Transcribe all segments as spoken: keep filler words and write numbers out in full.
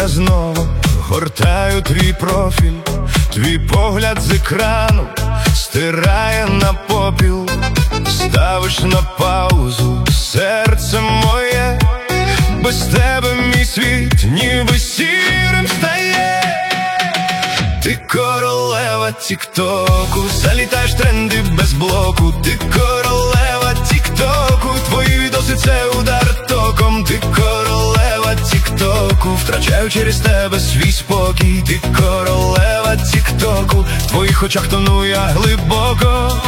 я знову гортаю твій профіль, твій погляд з екрану стирає на попіл. Ставиш на паузу серце моє, без тебе мій світ ніби сірим стає. Ти королева тік-току, залітаєш в тренди без блоку. Ти королева тік-току, твої відоси це удар током. Ти королева тік-току, втрачаю через тебе свій спокій. Ти королева тік-току, в твоїх очах тону я глибоко.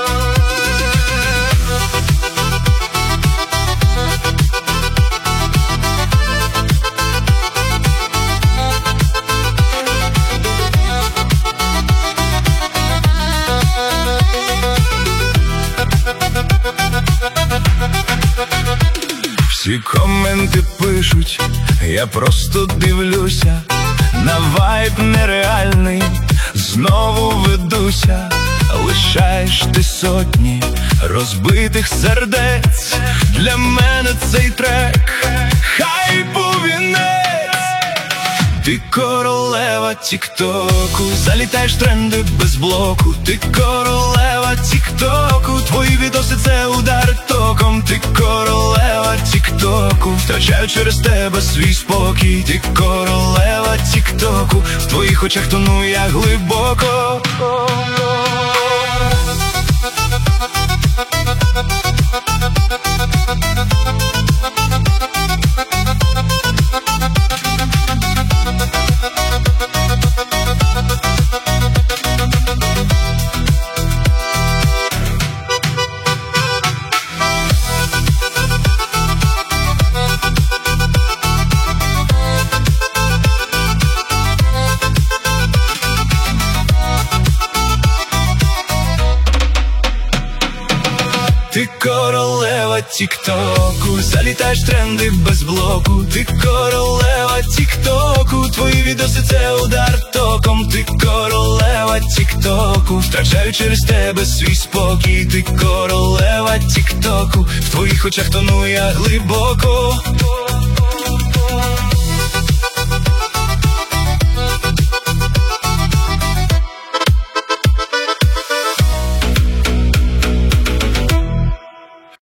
Всі коменти пишуть, я просто дивлюся, на вайб нереальний, знову ведуся. Лишаєш ти сотні розбитих сердець, для мене цей трек хайпу вінець. Ти королева тік-току, залітаєш в тренди без блоку. Ти королева тік-току, твої відоси це удар током. Ти королева тік-току, втрачаю через тебе свій спокій. Ти королева тік-току, в твоїх очах тону я глибоко. Ти королева тік-току, залітаєш в тренди без блоку. Ти королева тік-току, твої відоси це удар током. Ти королева тік-току, втрачаю через тебе свій спокій. Ти королева тік-току, в твоїх очах тону я глибоко.